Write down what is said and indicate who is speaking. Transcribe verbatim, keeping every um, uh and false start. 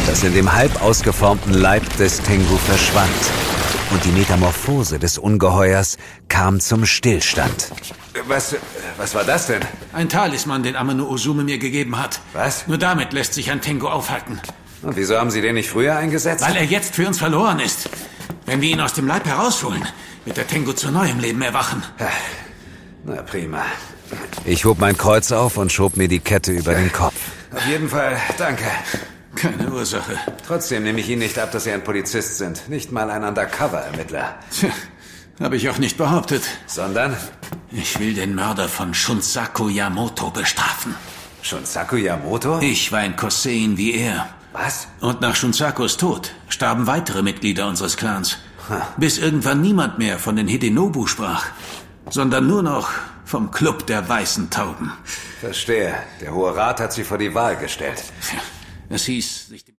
Speaker 1: das in dem halb ausgeformten Leib des Tengu verschwand. Und die Metamorphose des Ungeheuers kam zum Stillstand.
Speaker 2: Was, was war das denn?
Speaker 3: Ein Talisman, den Amano Ozume mir gegeben hat.
Speaker 2: Was?
Speaker 3: Nur damit lässt sich ein Tengu aufhalten.
Speaker 2: Und wieso haben Sie den nicht früher eingesetzt?
Speaker 3: Weil er jetzt für uns verloren ist. Wenn wir ihn aus dem Leib herausholen, wird der Tengu zu neuem Leben erwachen.
Speaker 2: Na prima.
Speaker 1: Ich hob mein Kreuz auf und schob mir die Kette über den Kopf.
Speaker 2: Auf jeden Fall, danke.
Speaker 3: Keine Ursache.
Speaker 2: Trotzdem nehme ich Ihnen nicht ab, dass Sie ein Polizist sind. Nicht mal ein Undercover-Ermittler.
Speaker 3: Tja, habe ich auch nicht behauptet.
Speaker 2: Sondern?
Speaker 3: Ich will den Mörder von Shunsaku Yamoto bestrafen.
Speaker 2: Shunsaku Yamoto?
Speaker 3: Ich war ein Kosein wie er.
Speaker 2: Was?
Speaker 3: Und nach Shunsakus Tod starben weitere Mitglieder unseres Clans.
Speaker 2: Huh.
Speaker 3: Bis irgendwann niemand mehr von den Hidenobu sprach, sondern nur noch vom Club der weißen Tauben.
Speaker 2: Verstehe. Der Hohe Rat hat Sie vor die Wahl gestellt.
Speaker 3: Es hieß, sich